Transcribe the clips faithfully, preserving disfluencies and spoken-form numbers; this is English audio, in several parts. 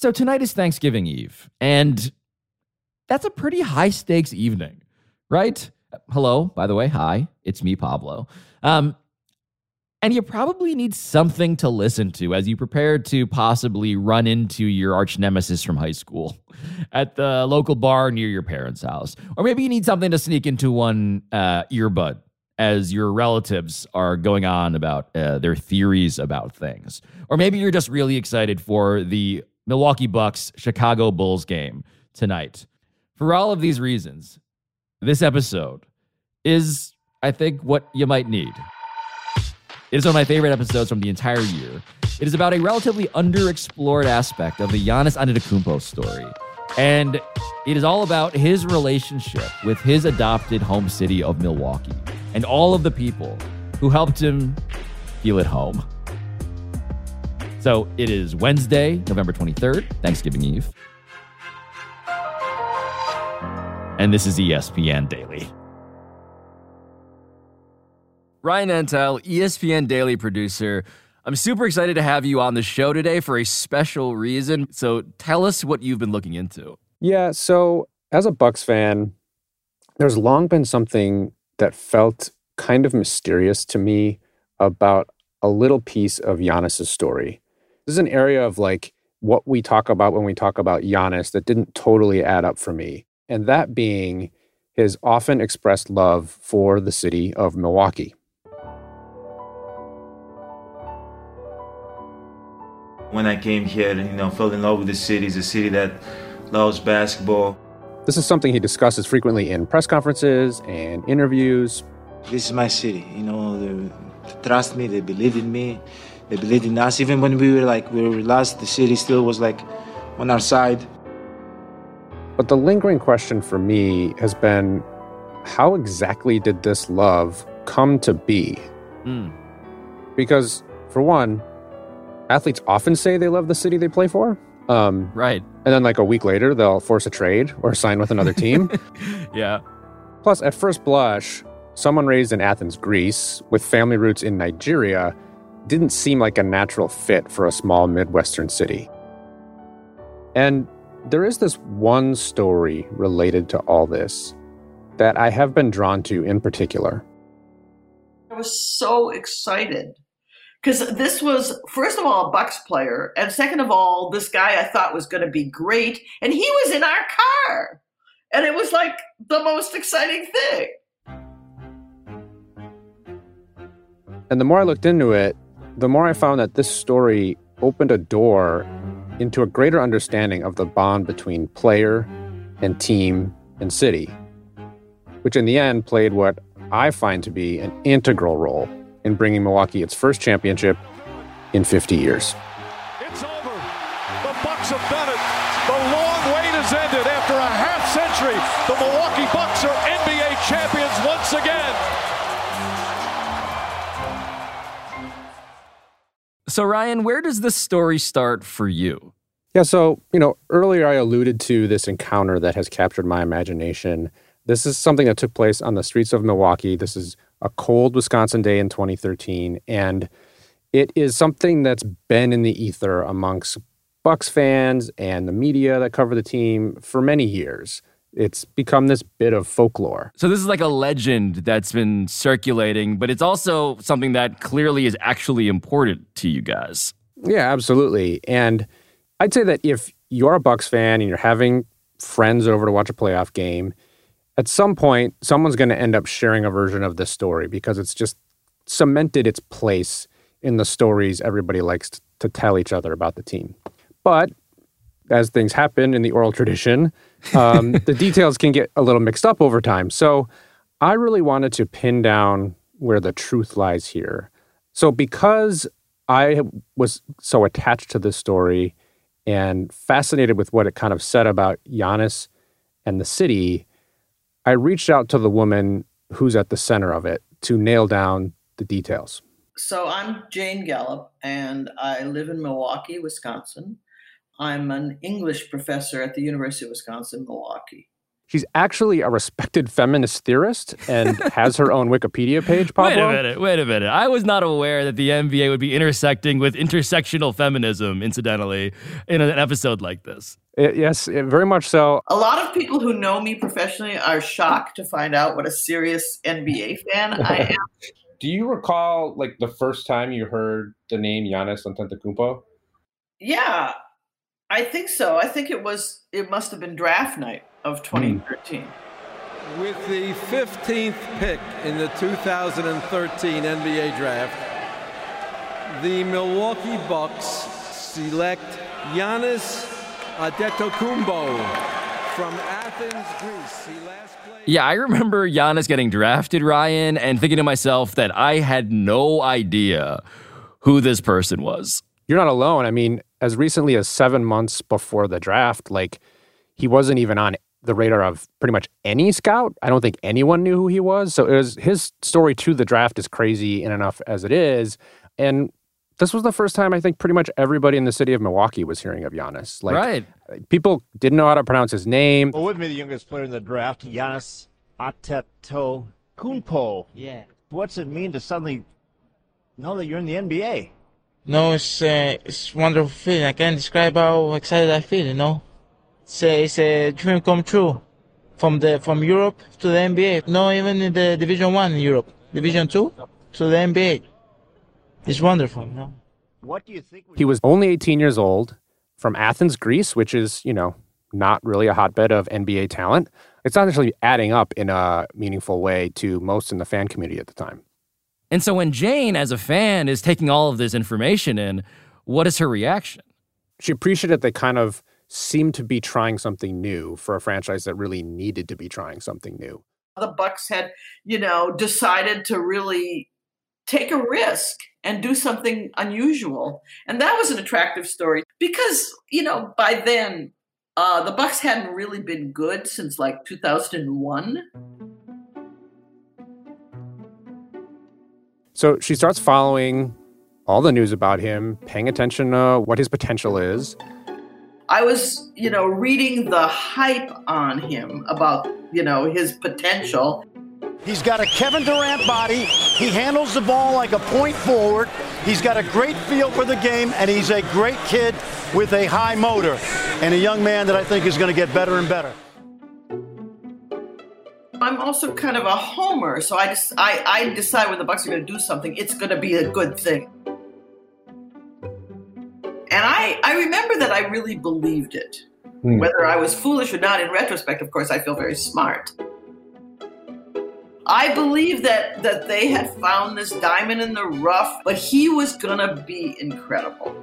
So tonight is Thanksgiving Eve, and that's a pretty high-stakes evening, right? Hello, by the way, hi, it's me, Pablo. Um, and you probably need something to listen to as you prepare to possibly run into your arch nemesis from high school at the local bar near your parents' house. Or maybe you need something to sneak into one uh, earbud as your relatives are going on about uh, their theories about things. Or maybe you're just really excited for the Milwaukee Bucks Chicago Bulls game tonight. For all of these reasons, this episode is, I think, what you might need. It is one of my favorite episodes from the entire year. It is about a relatively underexplored aspect of the Giannis Antetokounmpo story. And it is all about his relationship with his adopted home city of Milwaukee and all of the people who helped him feel at home. So it is Wednesday, November twenty-third, Thanksgiving Eve. And this is E S P N Daily. Ryan Antel, E S P N Daily producer. I'm super excited to have you on the show today for a special reason. So tell us what you've been looking into. Yeah, so as a Bucks fan, there's long been something that felt kind of mysterious to me about a little piece of Giannis's story. This is an area of like what we talk about when we talk about Giannis that didn't totally add up for me. And that being his often expressed love for the city of Milwaukee. When I came here and, you know, fell in love with the city, it's a city that loves basketball. This is something he discusses frequently in press conferences and interviews. This is my city, you know, they trust me, they believe in me, they believed in us. Even when we were like, we were lost, the city still was like on our side. But the lingering question for me has been, how exactly did this love come to be? Mm. Because, for one, athletes often say they love the city they play for. Um, right. And then like a week later, they'll force a trade or sign with another team. Yeah. Plus, at first blush, someone raised in Athens, Greece, with family roots in Nigeria, didn't seem like a natural fit for a small Midwestern city. And there is this one story related to all this that I have been drawn to in particular. I was so excited because this was, first of all, a Bucks player, and second of all, this guy I thought was going to be great, and he was in our car, and it was like the most exciting thing. And the more I looked into it, the more I found that this story opened a door into a greater understanding of the bond between player and team and city, which in the end played what I find to be an integral role in bringing Milwaukee its first championship in fifty years. It's over. The Bucks have done it. The long wait has ended. After a half century, the Milwaukee Bucks are N B A champions once again. So, Ryan, where does this story start for you? Yeah, so, you know, earlier I alluded to this encounter that has captured my imagination. This is something that took place on the streets of Milwaukee. This is a cold Wisconsin day in twenty thirteen, and it is something that's been in the ether amongst Bucks fans and the media that cover the team for many years. It's become this bit of folklore. So this is like a legend that's been circulating, but it's also something that clearly is actually important to you guys. Yeah, absolutely. And I'd say that if you're a Bucks fan and you're having friends over to watch a playoff game, at some point, someone's going to end up sharing a version of this story because it's just cemented its place in the stories everybody likes t- to tell each other about the team. But as things happen in the oral tradition, um, the details can get a little mixed up over time. So I really wanted to pin down where the truth lies here. So because I was so attached to this story and fascinated with what it kind of said about Giannis and the city, I reached out to the woman who's at the center of it to nail down the details. So I'm Jane Gallup, and I live in Milwaukee, Wisconsin. I'm an English professor at the University of Wisconsin-Milwaukee. She's actually a respected feminist theorist and has her own Wikipedia page, Pablo. Wait a minute, wait a minute. I was not aware that the N B A would be intersecting with intersectional feminism, incidentally, in an episode like this. It, yes, it, very much so. A lot of people who know me professionally are shocked to find out what a serious N B A fan I am. Do you recall, like, the first time you heard the name Giannis Antetokounmpo? Yeah, I think so. I think it was, it must have been draft night of twenty thirteen. With the fifteenth pick in the two thousand thirteen N B A draft, the Milwaukee Bucks select Giannis Antetokounmpo from Athens, Greece. He last played. Yeah, I remember Giannis getting drafted, Ryan, and thinking to myself that I had no idea who this person was. You're not alone. I mean, as recently as seven months before the draft, like, he wasn't even on the radar of pretty much any scout. I don't think anyone knew who he was. So it was, his story to the draft is crazy in enough as it is. And this was the first time I think pretty much everybody in the city of Milwaukee was hearing of Giannis. Like, right. People didn't know how to pronounce his name. Well, with me, the youngest player in the draft, Giannis Antetokounmpo. Yeah. What's it mean to suddenly know that you're in the N B A? No, it's uh, it's a wonderful feeling. I can't describe how excited I feel, you know. It's a, it's a dream come true. From the from Europe to the N B A. No, even in the Division One in Europe. Division Two to the N B A. It's wonderful, you know. What do you think? He was only eighteen years old, from Athens, Greece, which is, you know, not really a hotbed of N B A talent. It's not actually adding up in a meaningful way to most in the fan community at the time. And so when Jane, as a fan, is taking all of this information in, what is her reaction? She appreciated they kind of seemed to be trying something new for a franchise that really needed to be trying something new. The Bucks had, you know, decided to really take a risk and do something unusual. And that was an attractive story because, you know, by then, uh, the Bucks hadn't really been good since like two thousand one. So she starts following all the news about him, paying attention to what his potential is. I was, you know, reading the hype on him about, you know, his potential. He's got a Kevin Durant body. He handles the ball like a point forward. He's got a great feel for the game, and he's a great kid with a high motor and a young man that I think is going to get better and better. I'm also kind of a homer, so I just I, I decide when the Bucks are going to do something, it's going to be a good thing. And I, I remember that I really believed it. Hmm. Whether I was foolish or not, in retrospect, of course, I feel very smart. I believe that, that they had found this diamond in the rough, but he was going to be incredible.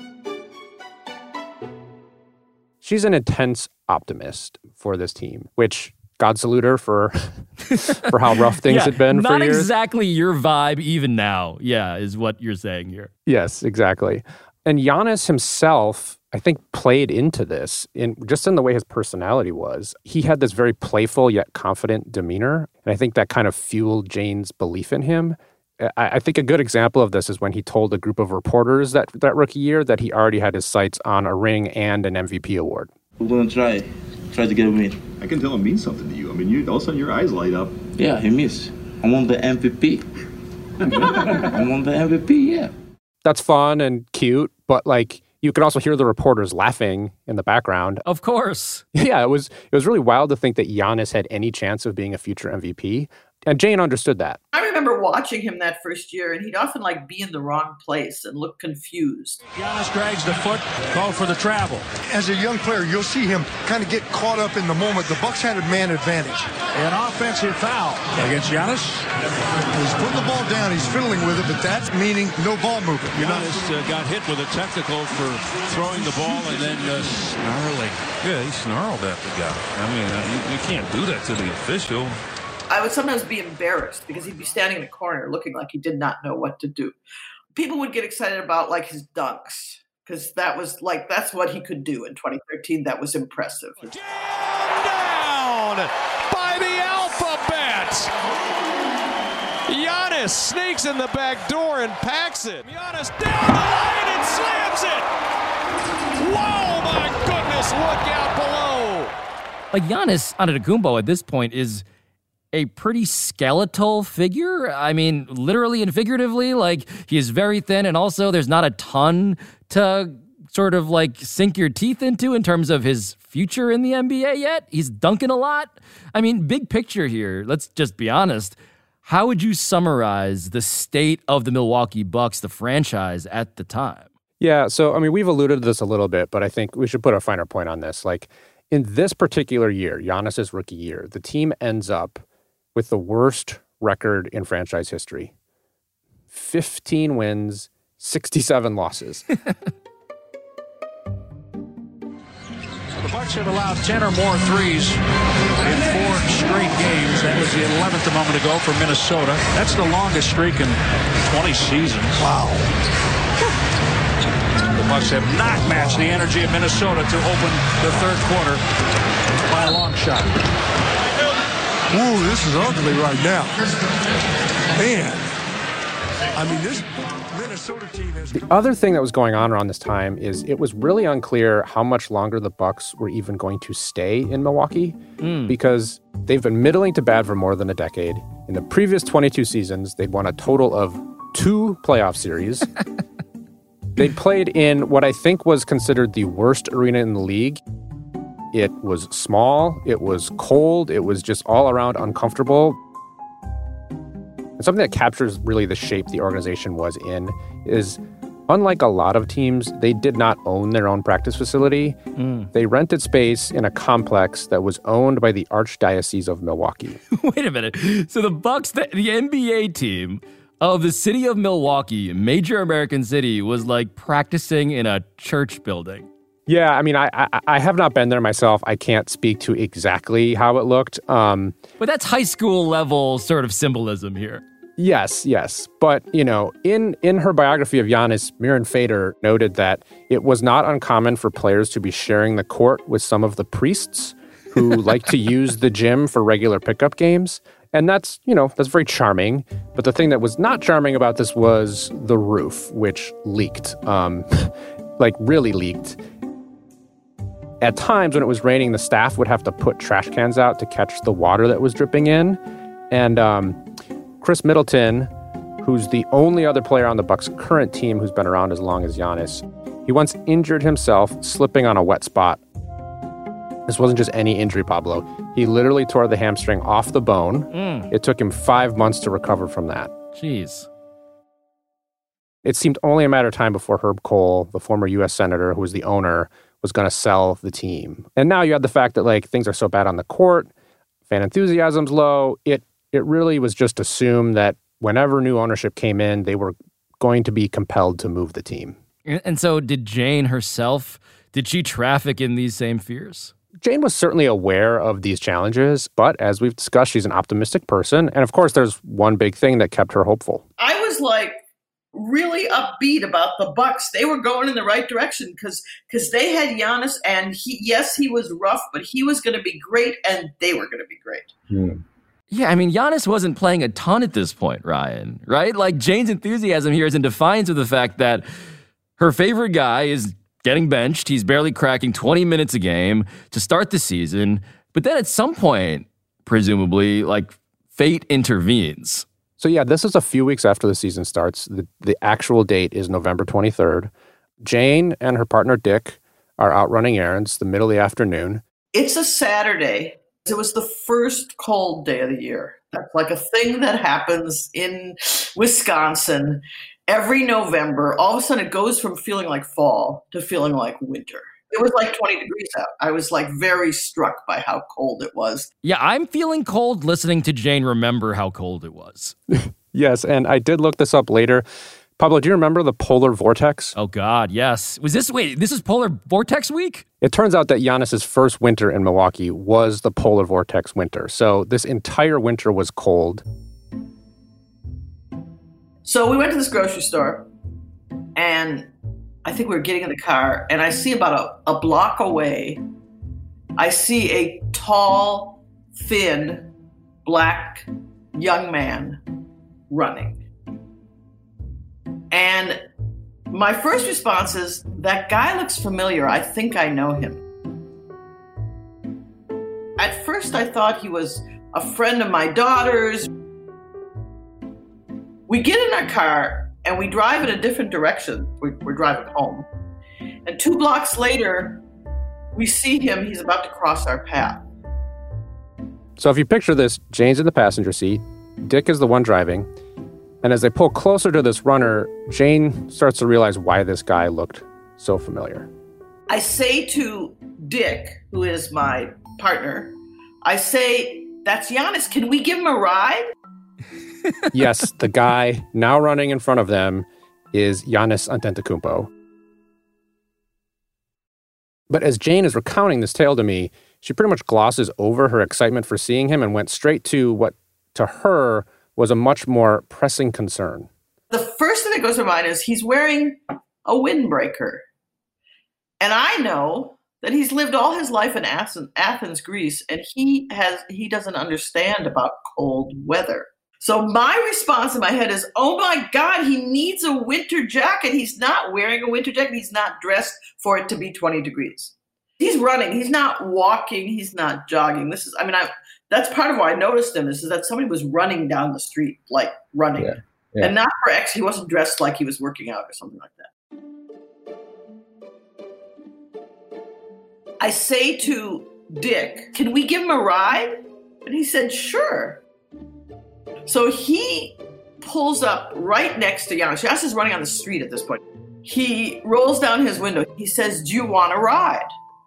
She's an intense optimist for this team, which God salute her for, for how rough things yeah, had been for years. Not exactly your vibe even now, yeah, is what you're saying here. Yes, exactly. And Giannis himself, I think, played into this in just in the way his personality was. He had this very playful yet confident demeanor, and I think that kind of fueled Jane's belief in him. I, I think a good example of this is when he told a group of reporters that, that rookie year that he already had his sights on a ring and an M V P award. We're going to try, try to get a win. I can tell it means something to you. I mean, you all of a sudden your eyes light up. Yeah, he missed. I won the M V P. I won the M V P, yeah. That's fun and cute, but like you could also hear the reporters laughing in the background. Of course. Yeah, it was it was really wild to think that Giannis had any chance of being a future M V P. And Jane understood that. I remember watching him that first year, and he'd often like be in the wrong place and look confused. Giannis drags the foot, call for the travel. As a young player, you'll see him kind of get caught up in the moment. The Bucks had a man advantage. An offensive foul against Giannis. He's putting the ball down. He's fiddling with it, but that's meaning no ball movement. Giannis uh, got hit with a technical for throwing the ball and then uh, snarling. Yeah, he snarled at the guy. I mean, uh, you, you can't do that to the official. I would sometimes be embarrassed because he'd be standing in the corner looking like he did not know what to do. People would get excited about like his dunks because that was like, that's what he could do in twenty thirteen. That was impressive. Down by the alphabet. Giannis sneaks in the back door and packs it. Giannis down the lane and slams it. Whoa, my goodness, look out below. Like, Giannis Antetokounmpo at this point is a pretty skeletal figure. I mean, literally and figuratively, like, he is very thin, and also there's not a ton to sort of like sink your teeth into in terms of his future in the N B A yet. He's dunking a lot. I mean, big picture here, let's just be honest. How would you summarize the state of the Milwaukee Bucks, the franchise at the time? Yeah, so, I mean, we've alluded to this a little bit, but I think we should put a finer point on this. Like, in this particular year, Giannis's rookie year, the team ends up with the worst record in franchise history. fifteen wins, sixty-seven losses. The Bucks have allowed ten or more threes in four straight games. That was the eleventh a moment ago for Minnesota. That's the longest streak in twenty seasons. Wow. The Bucks have not matched the energy of Minnesota to open the third quarter by a long shot. Ooh, this is ugly right now. Man. I mean, this Minnesota team has... The other thing that was going on around this time is it was really unclear how much longer the Bucks were even going to stay in Milwaukee mm. because they've been middling to bad for more than a decade. In the previous twenty-two seasons, they'd won a total of two playoff series. They played in what I think was considered the worst arena in the league. It was small, it was cold, it was just all around uncomfortable. And something that captures really the shape the organization was in is, unlike a lot of teams, they did not own their own practice facility. Mm. They rented space in a complex that was owned by the Archdiocese of Milwaukee. Wait a minute. So the Bucks, the, the N B A team of the city of Milwaukee, a major American city, was like practicing in a church building. Yeah, I mean, I, I I have not been there myself. I can't speak to exactly how it looked. Um, but that's high school level sort of symbolism here. Yes, yes. But, you know, in, in her biography of Giannis, Miran Fader noted that it was not uncommon for players to be sharing the court with some of the priests who like to use the gym for regular pickup games. And that's, you know, that's very charming. But the thing that was not charming about this was the roof, which leaked, um, like really leaked. At times when it was raining, the staff would have to put trash cans out to catch the water that was dripping in. And um, Chris Middleton, who's the only other player on the Bucks' current team who's been around as long as Giannis, he once injured himself slipping on a wet spot. This wasn't just any injury, Pablo. He literally tore the hamstring off the bone. Mm. It took him five months to recover from that. Jeez. It seemed only a matter of time before Herb Kohl, the former U S senator who was the owner, was going to sell the team. And now you have the fact that, like, things are so bad on the court, fan enthusiasm's low. It it really was just assumed that whenever new ownership came in, they were going to be compelled to move the team. And so did Jane herself, did she traffic in these same fears? Jane was certainly aware of these challenges, but as we've discussed, she's an optimistic person. And of course, there's one big thing that kept her hopeful. I was like really upbeat about the Bucks. They were going in the right direction because because they had Giannis, and he, yes, he was rough, but he was going to be great, and they were going to be great. Hmm. Yeah, I mean, Giannis wasn't playing a ton at this point, Ryan, right? Like, Jane's enthusiasm here is in defiance of the fact that her favorite guy is getting benched. He's barely cracking twenty minutes a game to start the season. But then at some point, presumably, like, fate intervenes. So yeah, this is a few weeks after the season starts. The, the actual date is November twenty-third. Jane and her partner Dick are out running errands the middle of the afternoon. It's a Saturday. It was the first cold day of the year. That's like a thing that happens in Wisconsin every November. All of a sudden it goes from feeling like fall to feeling like winter. It was like twenty degrees out. I was like very struck by how cold it was. Yeah, I'm feeling cold listening to Jane remember how cold it was. Yes, and I did look this up later. Pablo, do you remember the polar vortex? Oh, God, yes. Was this, wait, this is polar vortex week? It turns out that Giannis's first winter in Milwaukee was the polar vortex winter. So this entire winter was cold. So we went to this grocery store, and I think we were getting in the car, and I see about a, a block away, I see a tall, thin, black young man running. And my first response is, that guy looks familiar. I think I know him. At first, I thought he was a friend of my daughter's. We get in our car and we drive in a different direction. We're, we're driving home. And two blocks later, we see him. He's about to cross our path. So if you picture this, Jane's in the passenger seat, Dick is the one driving, and as they pull closer to this runner, Jane starts to realize why this guy looked so familiar. I say to Dick, who is my partner, I say, that's Giannis. Can we give him a ride? Yes, the guy now running in front of them is Giannis Antetokounmpo. But as Jane is recounting this tale to me, she pretty much glosses over her excitement for seeing him and went straight to what, to her, was a much more pressing concern. The first thing that goes to mind is he's wearing a windbreaker. And I know that he's lived all his life in Athens, Greece, and he has he doesn't understand about cold weather. So my response in my head is, oh my God, he needs a winter jacket. He's not wearing a winter jacket. He's not dressed for it to be twenty degrees. He's running. He's not walking. He's not jogging. This is, I mean, I, that's part of why I noticed him is, is that somebody was running down the street, like running. Yeah, yeah. And not for X, he wasn't dressed like he was working out or something like that. I say to Dick, can we give him a ride? And he said, sure. So he pulls up right next to Giannis. Giannis is running on the street at this point. He rolls down his window. He says, do you want a ride?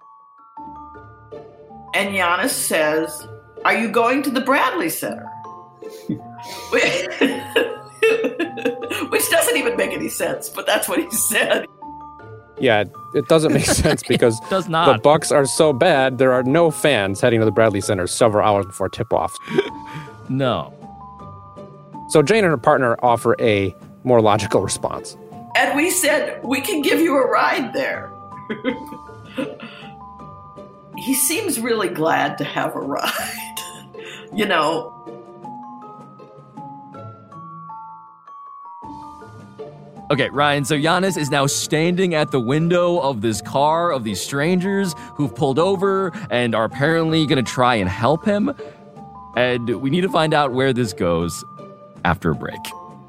And Giannis says, are you going to the Bradley Center? Which doesn't even make any sense, but that's what he said. Yeah, it doesn't make sense because Does not. the Bucks are so bad, there are no fans heading to the Bradley Center several hours before tip-off. No. So Jane and her partner offer a more logical response. And we said, we can give you a ride there. He seems really glad to have a ride, you know. Okay, Ryan, so Giannis is now standing at the window of this car of these strangers who've pulled over and are apparently going to try and help him. And we need to find out where this goes after a break.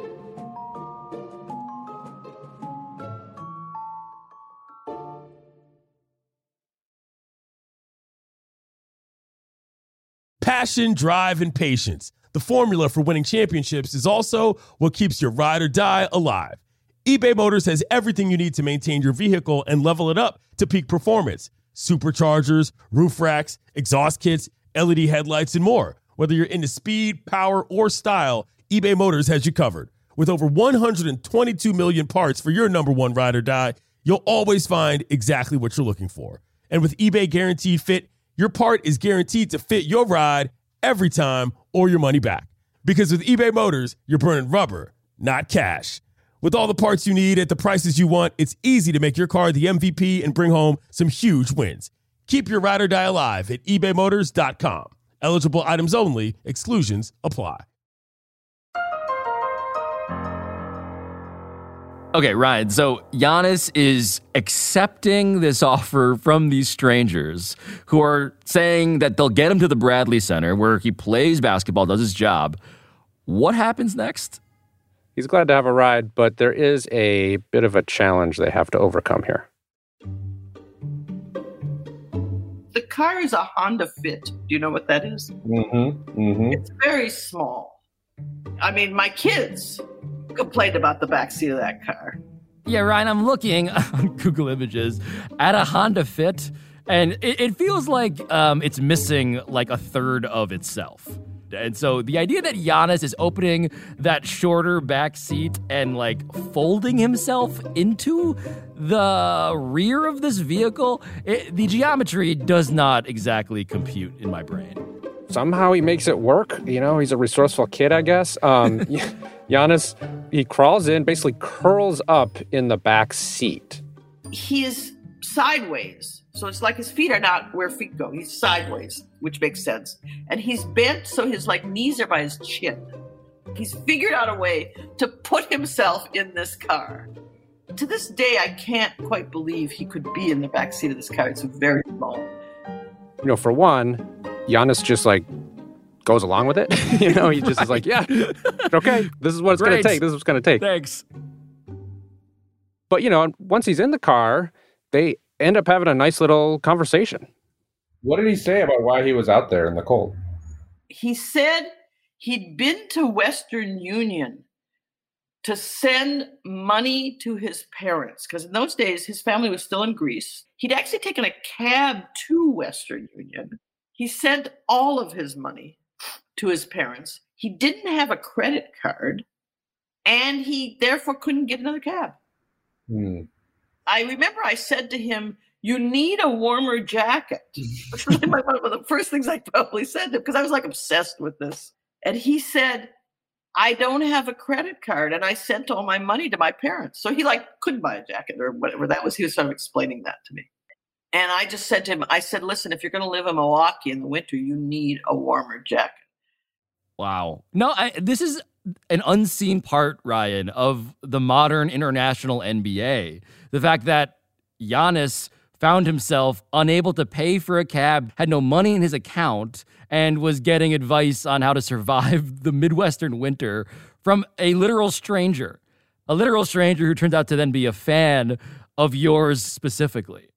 Passion, drive, and patience. The formula for winning championships is also what keeps your ride or die alive. eBay Motors has everything you need to maintain your vehicle and level it up to peak performance. Superchargers, roof racks, exhaust kits, L E D headlights, and more. Whether you're into speed, power, or style, eBay Motors has you covered. With over one hundred twenty-two million parts for your number one ride or die, you'll always find exactly what you're looking for. And with eBay Guaranteed Fit, your part is guaranteed to fit your ride every time or your money back. Because with eBay Motors, you're burning rubber, not cash. With all the parts you need at the prices you want, it's easy to make your car the M V P and bring home some huge wins. Keep your ride or die alive at ebay motors dot com. Eligible items only. Exclusions apply. Okay, Ryan, so Giannis is accepting this offer from these strangers who are saying that they'll get him to the Bradley Center where he plays basketball, does his job. What happens next? He's glad to have a ride, but there is a bit of a challenge they have to overcome here. The car is a Honda Fit. Do you know what that is? Mm-hmm. Mm-hmm. It's very small. I mean, my kids complained about the back seat of that car. Yeah, Ryan, I'm looking on Google Images at a Honda Fit, and it, it feels like um, it's missing like a third of itself. And so the idea that Giannis is opening that shorter back seat and like folding himself into the rear of this vehicle, it, the geometry does not exactly compute in my brain. Somehow he makes it work. You know, he's a resourceful kid, I guess. Um, Giannis, he crawls in, basically curls up in the back seat. He is sideways. So it's like his feet are not where feet go. He's sideways, which makes sense. And he's bent so his like knees are by his chin. He's figured out a way to put himself in this car. To this day, I can't quite believe he could be in the back seat of this car. It's very small. You know, for one, Giannis just like goes along with it. You know, he just right. is like, yeah, okay, this is what it's going to take. This is what's going to take. Thanks. But, you know, once he's in the car, they end up having a nice little conversation. What did he say about why he was out there in the cold? He said he'd been to Western Union to send money to his parents, because in those days, his family was still in Greece. He'd actually taken a cab to Western Union. He sent all of his money to his parents. He didn't have a credit card, and he therefore couldn't get another cab. Hmm. I remember I said to him, you need a warmer jacket. One of the first things I probably said to him, because I was like obsessed with this. And he said, I don't have a credit card, and I sent all my money to my parents. So he like couldn't buy a jacket or whatever. That was, he was sort of explaining that to me. And I just said to him, I said, listen, if you're going to live in Milwaukee in the winter, you need a warmer jacket. Wow. No, I, this is an unseen part, Ryan, of the modern international N B A. The fact that Giannis found himself unable to pay for a cab, had no money in his account, and was getting advice on how to survive the Midwestern winter from a literal stranger. A literal stranger who turns out to then be a fan of yours specifically.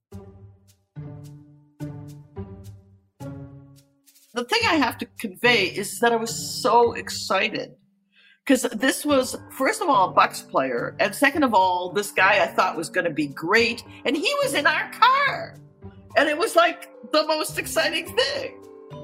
The thing I have to convey is that I was so excited. Because this was, first of all, a Bucks player, and second of all, this guy I thought was going to be great, and he was in our car. And it was like the most exciting thing.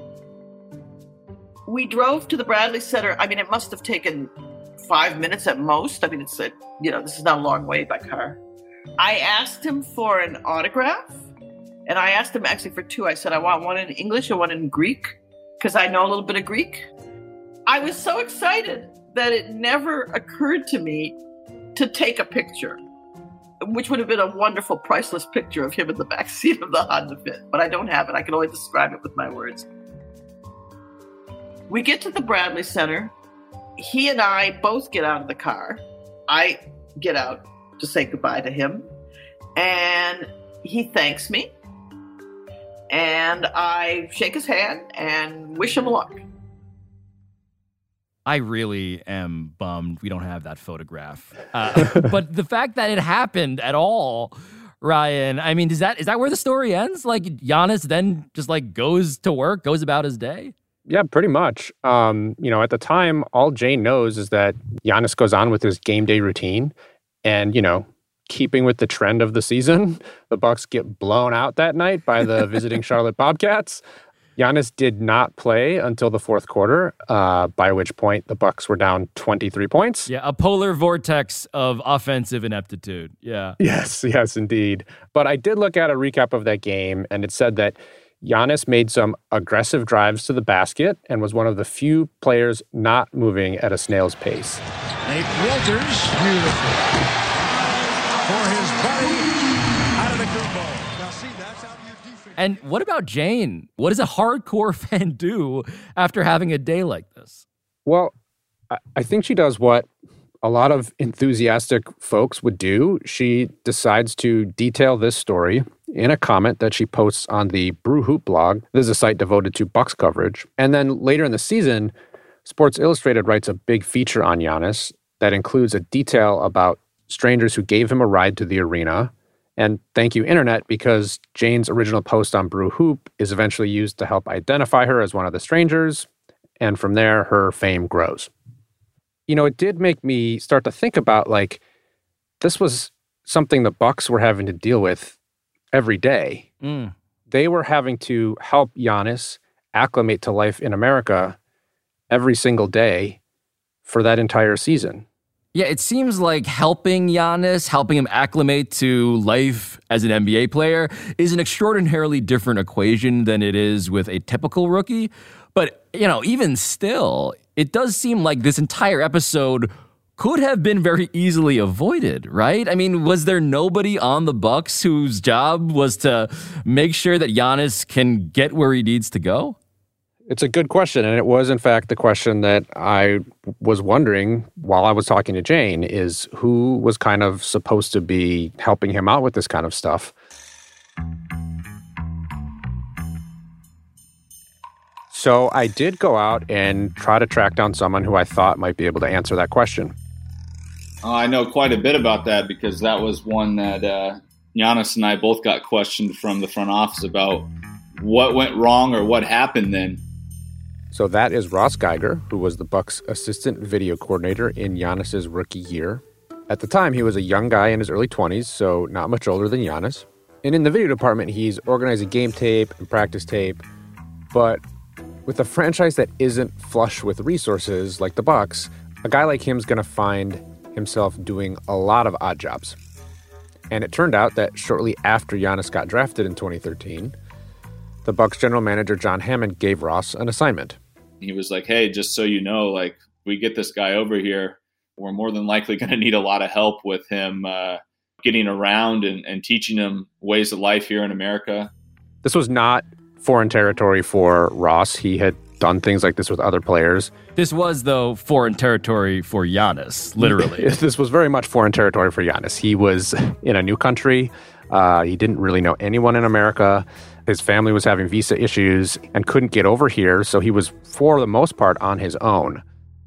We drove to the Bradley Center. I mean, it must have taken five minutes at most. I mean, it's a, you know, this is not a long way by car. I asked him for an autograph, and I asked him actually for two. I said, I want one in English and one in Greek, because I know a little bit of Greek. I was so excited that it never occurred to me to take a picture, which would have been a wonderful, priceless picture of him in the backseat of the Honda Fit. But I don't have it. I can only describe it with my words. We get to the Bradley Center. He and I both get out of the car. I get out to say goodbye to him. And he thanks me. And I shake his hand and wish him luck. I really am bummed we don't have that photograph. Uh, but the fact that it happened at all, Ryan, I mean, is that is that where the story ends? Like, Giannis then just like goes to work, goes about his day? Yeah, pretty much. Um, you know, at the time, all Jane knows is that Giannis goes on with his game day routine. And, you know, keeping with the trend of the season, the Bucks get blown out that night by the visiting Charlotte Bobcats. Giannis did not play until the fourth quarter, uh, by which point the Bucks were down twenty-three points. Yeah, a polar vortex of offensive ineptitude. Yeah. Yes, yes, indeed. But I did look at a recap of that game, and it said that Giannis made some aggressive drives to the basket and was one of the few players not moving at a snail's pace. Nate Wolters, beautiful, for his buddy out of the group ball. Now see, that's how you defense. And what about Jane? What does a hardcore fan do after having a day like this? Well, I think she does what a lot of enthusiastic folks would do. She decides to detail this story in a comment that she posts on the Brew Hoop blog. This is a site devoted to Bucks coverage. And then later in the season, Sports Illustrated writes a big feature on Giannis that includes a detail about strangers who gave him a ride to the arena. And thank you, Internet, because Jane's original post on Brew Hoop is eventually used to help identify her as one of the strangers. And from there, her fame grows. You know, it did make me start to think about, like, this was something the Bucks were having to deal with every day. Mm. They were having to help Giannis acclimate to life in America every single day for that entire season. Yeah, it seems like helping Giannis, helping him acclimate to life as an N B A player is an extraordinarily different equation than it is with a typical rookie. But, you know, even still, it does seem like this entire episode could have been very easily avoided, right? I mean, was there nobody on the Bucks whose job was to make sure that Giannis can get where he needs to go? It's a good question, and it was, in fact, the question that I was wondering while I was talking to Jane, is who was kind of supposed to be helping him out with this kind of stuff. So I did go out and try to track down someone who I thought might be able to answer that question. Uh, I know quite a bit about that because that was one that uh, Giannis and I both got questioned from the front office about what went wrong or what happened then. So that is Ross Geiger, who was the Bucks' assistant video coordinator in Giannis's rookie year. At the time, he was a young guy in his early twenties, so not much older than Giannis. And in the video department, he's organizing game tape and practice tape. But with a franchise that isn't flush with resources like the Bucks, a guy like him is going to find himself doing a lot of odd jobs. And it turned out that shortly after Giannis got drafted in twenty thirteen, the Bucks general manager John Hammond gave Ross an assignment. He was like, hey, just so you know, like, we get this guy over here, we're more than likely going to need a lot of help with him uh, getting around and, and teaching him ways of life here in America. This was not foreign territory for Ross. He had done things like this with other players. This was, though, foreign territory for Giannis, literally. This was very much foreign territory for Giannis. He was in a new country. Uh, he didn't really know anyone in America. His family was having visa issues and couldn't get over here, so he was, for the most part, on his own.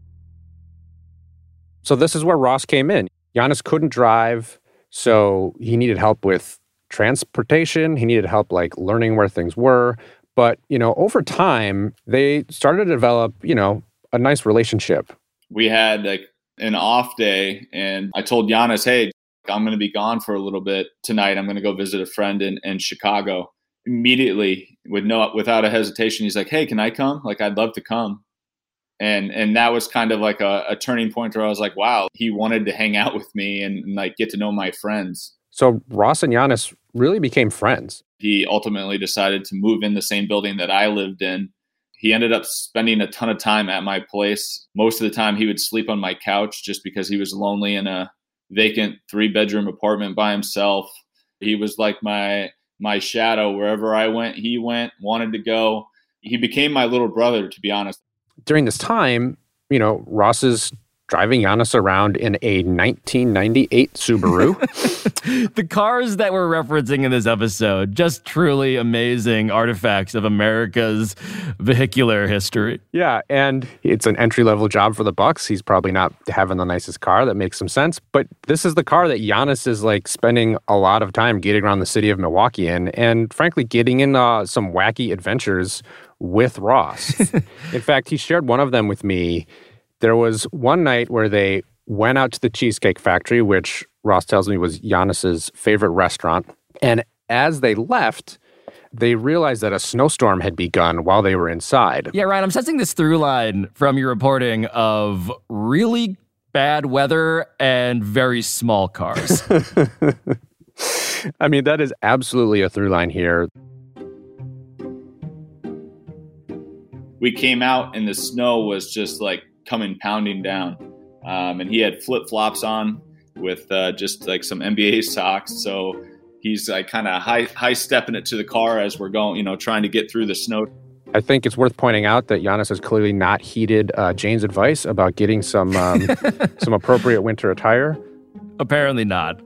So this is where Ross came in. Giannis couldn't drive, so he needed help with transportation. He needed help, like, learning where things were. But, you know, over time, they started to develop, you know, a nice relationship. We had, like, an off day, and I told Giannis, hey, I'm going to be gone for a little bit tonight. I'm going to go visit a friend in, in Chicago. Immediately, with no, without a hesitation, he's like, hey, can I come? Like, I'd love to come. And and that was kind of like a, a turning point where I was like, wow, he wanted to hang out with me and, and like get to know my friends. So Ross and Giannis really became friends. He ultimately decided to move in the same building that I lived in. He ended up spending a ton of time at my place. Most of the time he would sleep on my couch just because he was lonely in a vacant three-bedroom apartment by himself. He was like my my shadow. Wherever I went, he went, wanted to go. He became my little brother, to be honest. During this time, you know, Ross is driving Giannis around in a nineteen ninety-eight Subaru. The cars that we're referencing in this episode, just truly amazing artifacts of America's vehicular history. Yeah, and it's an entry-level job for the Bucks. He's probably not having the nicest car. That makes some sense. But this is the car that Giannis is, like, spending a lot of time getting around the city of Milwaukee in, and frankly, getting in uh, some wacky adventures with Ross. In fact, he shared one of them with me. There was one night where they went out to the Cheesecake Factory, which Ross tells me was Giannis's favorite restaurant. And as they left, they realized that a snowstorm had begun while they were inside. Yeah, Ryan, I'm sensing this through line from your reporting of really bad weather and very small cars. I mean, that is absolutely a through line here. We came out and the snow was just like coming pounding down. Um, and he had flip-flops on with uh, just like some N B A socks. So he's like kind of high high stepping it to the car as we're going, you know, trying to get through the snow. I think it's worth pointing out that Giannis has clearly not heeded uh, Jane's advice about getting some um, some appropriate winter attire. Apparently not.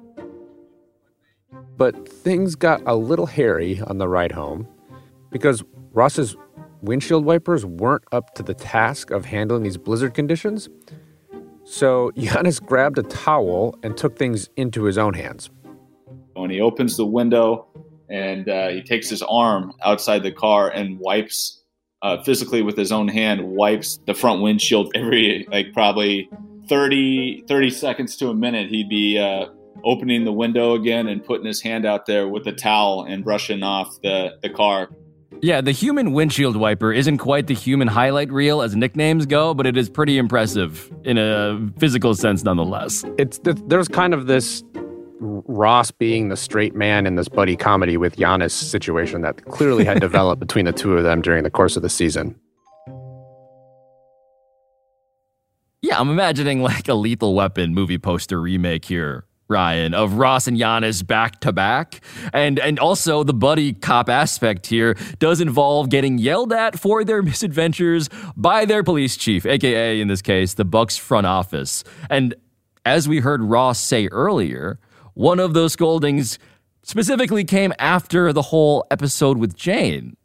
But things got a little hairy on the ride home because Ross's windshield wipers weren't up to the task of handling these blizzard conditions. So Giannis grabbed a towel and took things into his own hands. When he opens the window and uh, he takes his arm outside the car and wipes uh, physically with his own hand, wipes the front windshield every like probably thirty, thirty seconds to a minute. He'd be uh, opening the window again and putting his hand out there with the towel and brushing off the, the car. Yeah, the human windshield wiper isn't quite the human highlight reel as nicknames go, but it is pretty impressive in a physical sense nonetheless. It's there's kind of this Ross being the straight man in this buddy comedy with Giannis situation that clearly had developed between the two of them during the course of the season. Yeah, I'm imagining like a Lethal Weapon movie poster remake here, Ryan, of Ross and Giannis back to back. And and also the buddy cop aspect here does involve getting yelled at for their misadventures by their police chief, aka in this case, the Bucks front office. And as we heard Ross say earlier, one of those scoldings specifically came after the whole episode with Jane,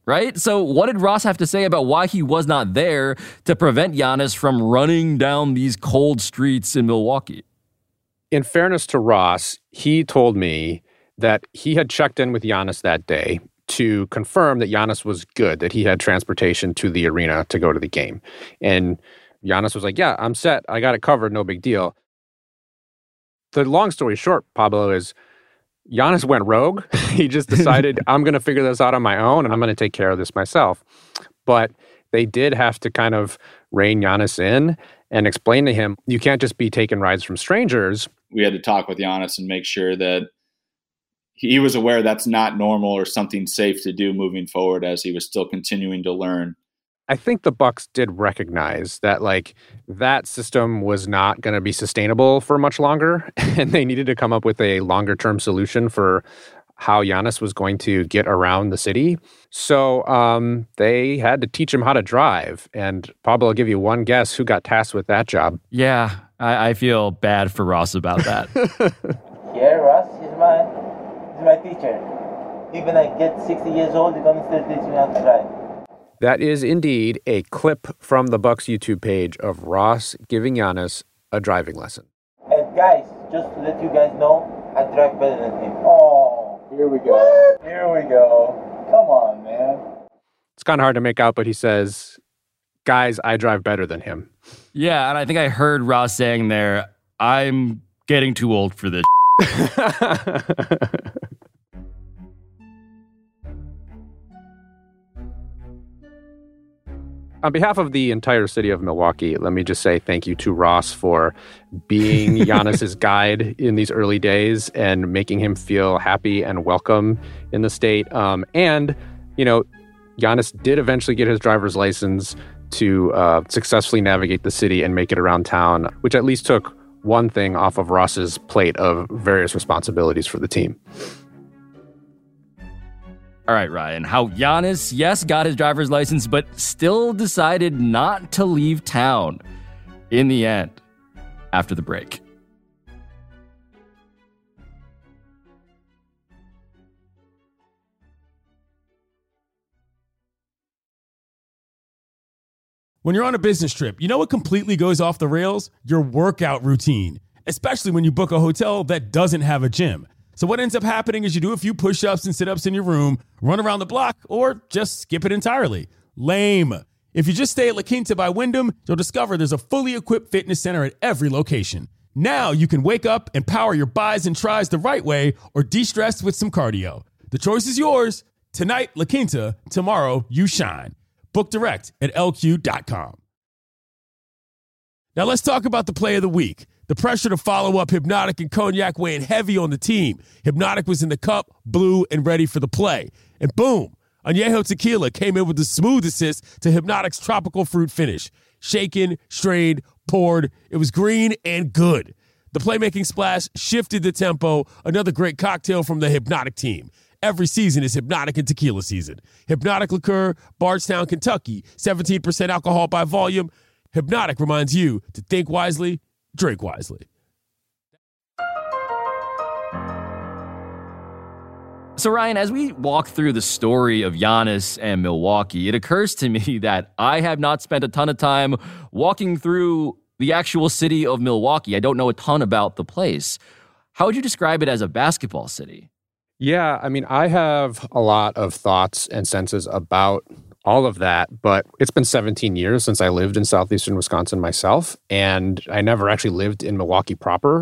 right? So what did Ross have to say about why he was not there to prevent Giannis from running down these cold streets in Milwaukee? In fairness to Ross, he told me that he had checked in with Giannis that day to confirm that Giannis was good, that he had transportation to the arena to go to the game. And Giannis was like, yeah, I'm set. I got it covered. No big deal. The long story short, Pablo, is Giannis went rogue. He just decided, I'm going to figure this out on my own, and I'm going to take care of this myself. But they did have to kind of rein Giannis in and explain to him, you can't just be taking rides from strangers. We had to talk with Giannis and make sure that he was aware that's not normal or something safe to do moving forward as he was still continuing to learn. I think the Bucks did recognize that, like, that system was not going to be sustainable for much longer, and they needed to come up with a longer-term solution for how Giannis was going to get around the city. So um, they had to teach him how to drive. And Pablo, I'll give you one guess who got tasked with that job. Yeah, I, I feel bad for Ross about that. Yeah, Ross, he's my, he's my teacher. Even I get sixty years old, he's gonna still teach me how to drive. That is indeed a clip from the Bucks YouTube page of Ross giving Giannis a driving lesson. And guys, just to let you guys know, I drive better than him. Oh, here we go. What? Here we go. Come on, man. It's kind of hard to make out, but he says, guys, I drive better than him. Yeah, and I think I heard Ross saying there, I'm getting too old for this. On behalf of the entire city of Milwaukee, let me just say thank you to Ross for being Giannis's guide in these early days and making him feel happy and welcome in the state. Um, and, you know, Giannis did eventually get his driver's license to uh, successfully navigate the city and make it around town, which at least took one thing off of Ross's plate of various responsibilities for the team. All right, Ryan, how Giannis, yes, got his driver's license, but still decided not to leave town in the end after the break. When you're on a business trip, you know what completely goes off the rails? Your workout routine, especially when you book a hotel that doesn't have a gym. So what ends up happening is you do a few push-ups and sit-ups in your room, run around the block, or just skip it entirely. Lame. If you just stay at La Quinta by Wyndham, you'll discover there's a fully equipped fitness center at every location. Now you can wake up and power your buys and tries the right way or de-stress with some cardio. The choice is yours. Tonight, La Quinta. Tomorrow, you shine. Book direct at L Q dot com. Now let's talk about the play of the week. The pressure to follow up Hypnotic and Cognac weighing heavy on the team. Hypnotic was in the cup, blue, and ready for the play. And boom, Añejo Tequila came in with the smooth assist to Hypnotic's tropical fruit finish. Shaken, strained, poured. It was green and good. The playmaking splash shifted the tempo. Another great cocktail from the Hypnotic team. Every season is Hypnotic and Tequila season. Hypnotic Liqueur, Bardstown, Kentucky, seventeen percent alcohol by volume. Hypnotic reminds you to think wisely, drink wisely. So, Ryan, as we walk through the story of Giannis and Milwaukee, it occurs to me that I have not spent a ton of time walking through the actual city of Milwaukee. I don't know a ton about the place. How would you describe it as a basketball city? Yeah, I mean, I have a lot of thoughts and senses about all of that, but it's been seventeen years since I lived in southeastern Wisconsin myself, and I never actually lived in Milwaukee proper.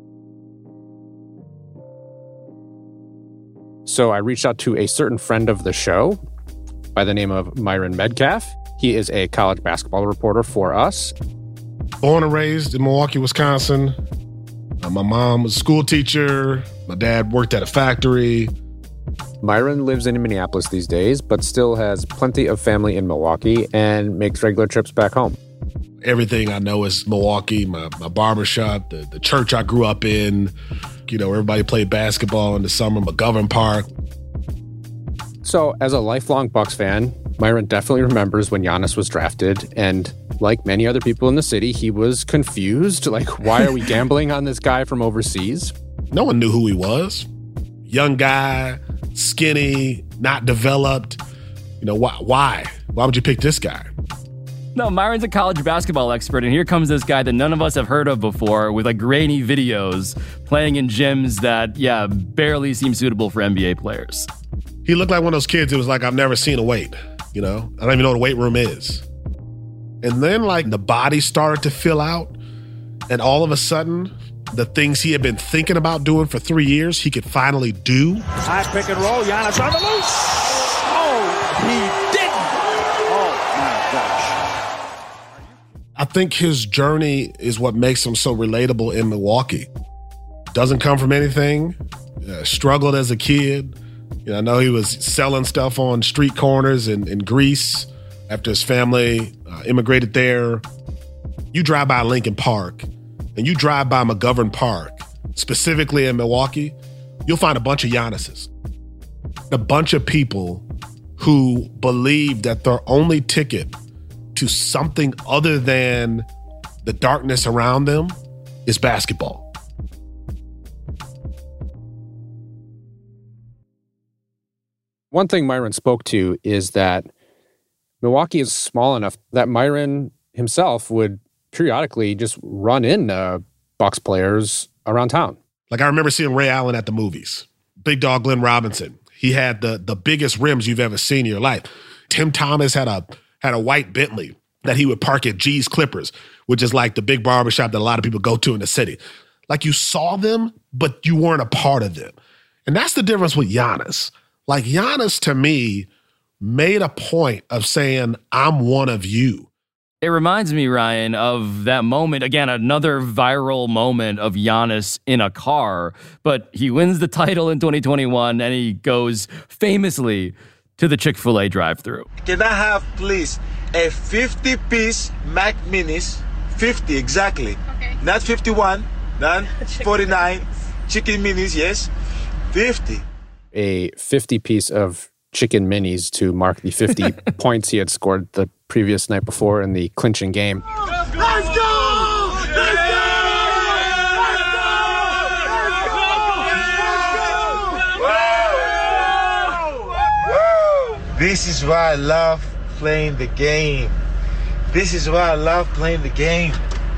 So I reached out to a certain friend of the show by the name of Myron Medcalf. He is a college basketball reporter for us. Born and raised in Milwaukee, Wisconsin. Uh, my mom was a school teacher. My dad worked at a factory. Myron lives in Minneapolis these days, but still has plenty of family in Milwaukee and makes regular trips back home. Everything I know is Milwaukee, my, my barbershop, the, the church I grew up in. You know, everybody played basketball in the summer, McGovern Park. So as a lifelong Bucks fan, Myron definitely remembers when Giannis was drafted. And like many other people in the city, he was confused. Like, why are we gambling on this guy from overseas? No one knew who he was. Young guy, skinny, not developed. You know, why? Why? Why would you pick this guy? No, Myron's a college basketball expert, and here comes this guy that none of us have heard of before with like grainy videos playing in gyms that, yeah, barely seem suitable for N B A players. He looked like one of those kids who was like, I've never seen a weight, you know? I don't even know what a weight room is. And then like the body started to fill out, and all of a sudden, the things he had been thinking about doing for three years, he could finally do. High pick and roll, Giannis on the loose. Oh, he didn't. Oh, my gosh. I think his journey is what makes him so relatable in Milwaukee. Doesn't come from anything. Uh, struggled as a kid. You know, I know he was selling stuff on street corners in, in Greece after his family uh, immigrated there. You drive by Lincoln Park and you drive by McGovern Park, specifically in Milwaukee, you'll find a bunch of Giannis's. A bunch of people who believe that their only ticket to something other than the darkness around them is basketball. One thing Myron spoke to is that Milwaukee is small enough that Myron himself would periodically just run into Bucks players around town. Like I remember seeing Ray Allen at the movies. Big dog Glenn Robinson. He had the the biggest rims you've ever seen in your life. Tim Thomas had a had a white Bentley that he would park at G's Clippers, which is like the big barbershop that a lot of people go to in the city. Like you saw them, but you weren't a part of them. And that's the difference with Giannis. Like Giannis, to me, made a point of saying, I'm one of you. It reminds me, Ryan, of that moment, again, another viral moment of Giannis in a car, but he wins the title in twenty twenty-one and he goes famously to the Chick-fil-A drive-thru. Can I have, please, a fifty-piece Mac Minis, fifty exactly, okay. Not fifty-one, not forty-nine, chicken minis, yes, fifty. A fifty piece of chicken minis to mark the fifty points he had scored the previous night before in the clinching game. Let's go! Let's go! Let's go! This is why I love playing the game. This is why I love playing the game.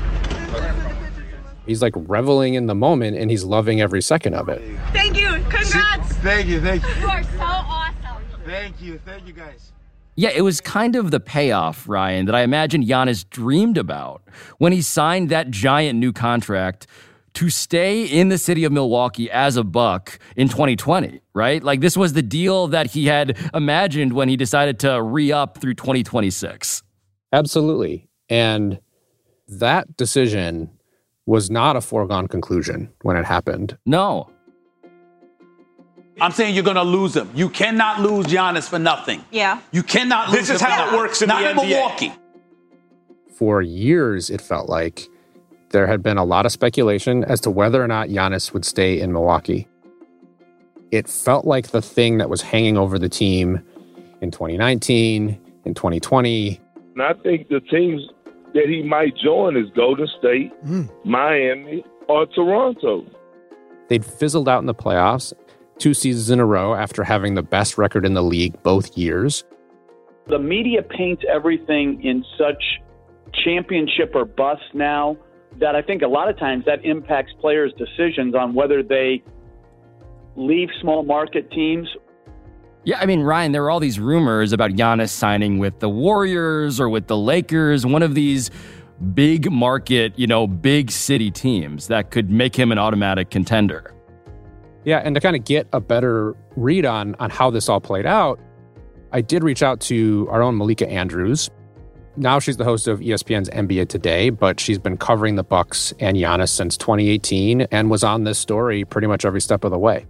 He's like reveling in the moment and he's loving every second of it. Thank you. Congrats. Thank you. Thank you. You are so awesome. Thank you. Thank you, guys. Yeah, it was kind of the payoff, Ryan, that I imagine Giannis dreamed about when he signed that giant new contract to stay in the city of Milwaukee as a Buck in twenty twenty, right? Like this was the deal that he had imagined when he decided to re-up through twenty twenty-six. Absolutely. And that decision was not a foregone conclusion when it happened. No. I'm saying you're going to lose him. You cannot lose Giannis for nothing. Yeah. You cannot lose him. This is how it works in the N B A. Not in Milwaukee. For years, it felt like there had been a lot of speculation as to whether or not Giannis would stay in Milwaukee. It felt like the thing that was hanging over the team in twenty nineteen, in twenty twenty. And I think the teams that he might join is Golden State, mm. Miami, or Toronto. They'd fizzled out in the playoffs two seasons in a row after having the best record in the league both years. The media paints everything in such championship or bust now that I think a lot of times that impacts players' decisions on whether they leave small market teams. Yeah, I mean, Ryan, there were all these rumors about Giannis signing with the Warriors or with the Lakers, one of these big market, you know, big city teams that could make him an automatic contender. Yeah, and to kind of get a better read on, on how this all played out, I did reach out to our own Malika Andrews. Now she's the host of E S P N's N B A Today, but she's been covering the Bucks and Giannis since twenty eighteen and was on this story pretty much every step of the way.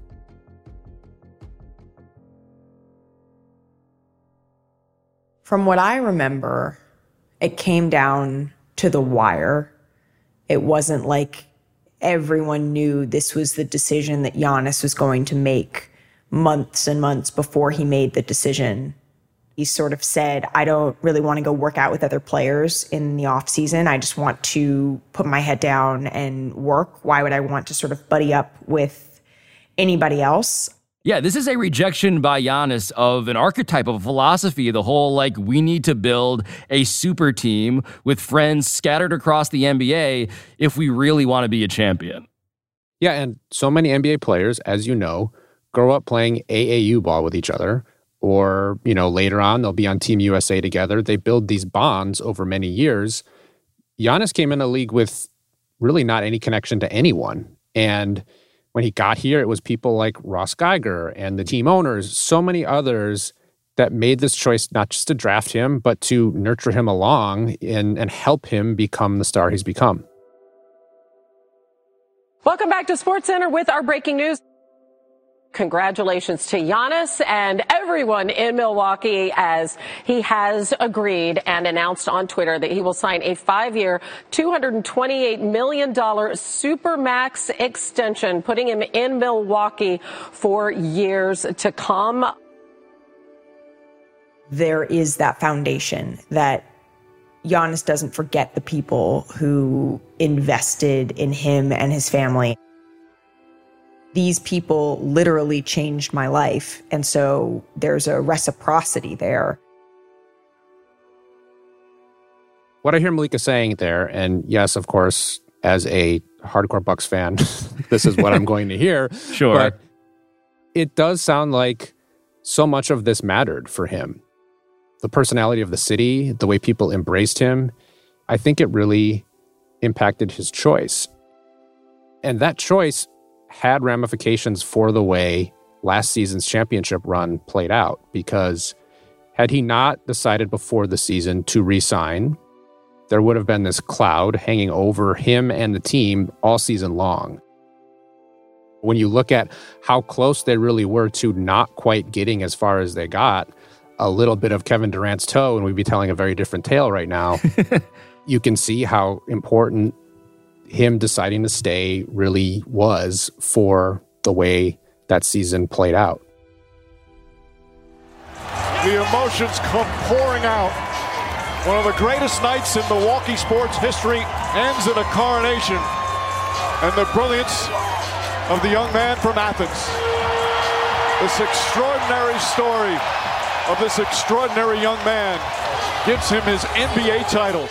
From what I remember, it came down to the wire. It wasn't like everyone knew this was the decision that Giannis was going to make months and months before he made the decision. He sort of said, I don't really want to go work out with other players in the off season. I just want to put my head down and work. Why would I want to sort of buddy up with anybody else? Yeah, this is a rejection by Giannis of an archetype of philosophy, the whole, like, we need to build a super team with friends scattered across the N B A if we really want to be a champion. Yeah, and so many N B A players, as you know, grow up playing A A U ball with each other, or, you know, later on, they'll be on Team U S A together. They build these bonds over many years. Giannis came in a league with really not any connection to anyone. And when he got here, it was people like Ross Geiger and the team owners, so many others that made this choice not just to draft him, but to nurture him along and, and help him become the star he's become. Welcome back to SportsCenter with our breaking news. Congratulations to Giannis and everyone in Milwaukee as he has agreed and announced on Twitter that he will sign a five-year, two hundred twenty-eight million dollars Supermax extension, putting him in Milwaukee for years to come. There is that foundation that Giannis doesn't forget the people who invested in him and his family. These people literally changed my life. And so there's a reciprocity there. What I hear Malika saying there, and yes, of course, as a hardcore Bucks fan, this is what I'm going to hear. Sure. But it does sound like so much of this mattered for him. The personality of the city, the way people embraced him, I think it really impacted his choice. And that choice had ramifications for the way last season's championship run played out, because had he not decided before the season to re-sign, there would have been this cloud hanging over him and the team all season long. When you look at how close they really were to not quite getting as far as they got, a little bit of Kevin Durant's toe, and we'd be telling a very different tale right now, you can see how important him deciding to stay really was for the way that season played out. The emotions come pouring out. One of the greatest nights in Milwaukee sports history ends in a coronation. And the brilliance of the young man from Athens. This extraordinary story of this extraordinary young man gives him his N B A title.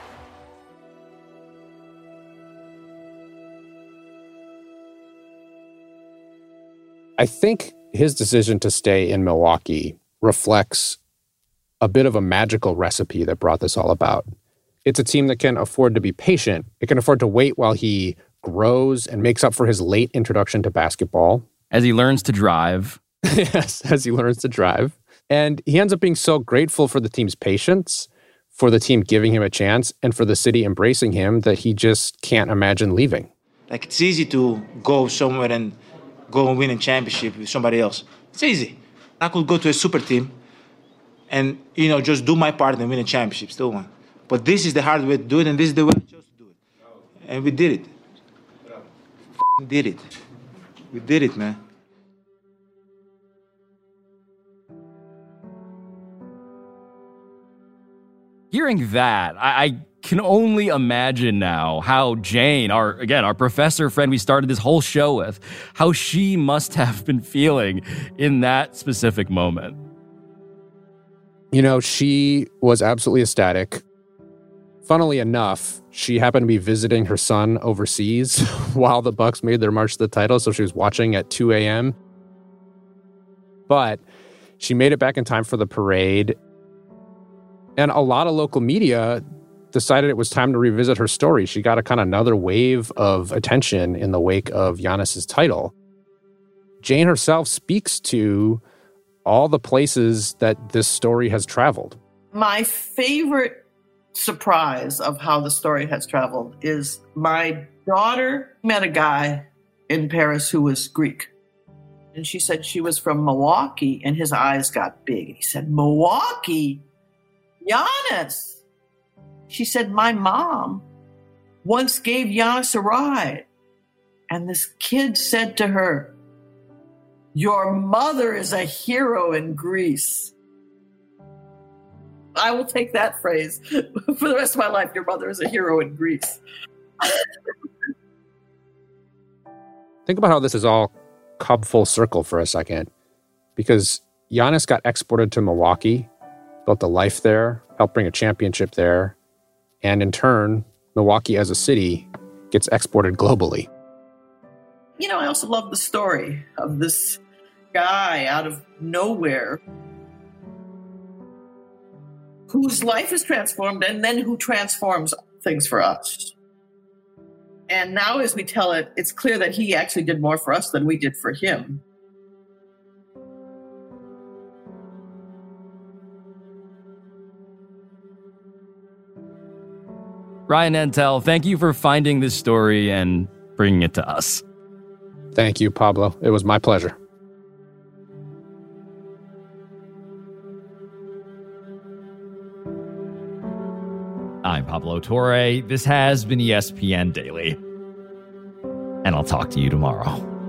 I think his decision to stay in Milwaukee reflects a bit of a magical recipe that brought this all about. It's a team that can afford to be patient. It can afford to wait while he grows and makes up for his late introduction to basketball. As he learns to drive. Yes, as he learns to drive. And he ends up being so grateful for the team's patience, for the team giving him a chance, and for the city embracing him that he just can't imagine leaving. Like, it's easy to go somewhere and go and win a championship with somebody else. It's easy. I could go to a super team and, you know, just do my part and win a championship, still one. But this is the hard way to do it, and this is the way I chose to do it. And we did it. F***ing did it. We did it, man. Hearing that, I, I can only imagine now how Jane, our again, our professor friend we started this whole show with, how she must have been feeling in that specific moment. You know, she was absolutely ecstatic. Funnily enough, she happened to be visiting her son overseas while the Bucks made their march to the title, so she was watching at two a.m. But she made it back in time for the parade. And a lot of local media decided it was time to revisit her story. She got a kind of another wave of attention in the wake of Giannis's title. Jane herself speaks to all the places that this story has traveled. My favorite surprise of how the story has traveled is my daughter met a guy in Paris who was Greek. And she said she was from Milwaukee, and his eyes got big. And he said, Milwaukee? Giannis. She said, my mom once gave Giannis a ride. And this kid said to her, your mother is a hero in Greece. I will take that phrase for the rest of my life. Your mother is a hero in Greece. Think about how this is all come full circle for a second, because Giannis got exported to Milwaukee, built a life there, helped bring a championship there, and in turn, Milwaukee as a city gets exported globally. You know, I also love the story of this guy out of nowhere whose life is transformed and then who transforms things for us. And now as we tell it, it's clear that he actually did more for us than we did for him. Ryan Nantel, thank you for finding this story and bringing it to us. Thank you, Pablo. It was my pleasure. I'm Pablo Torre. This has been E S P N Daily. And I'll talk to you tomorrow.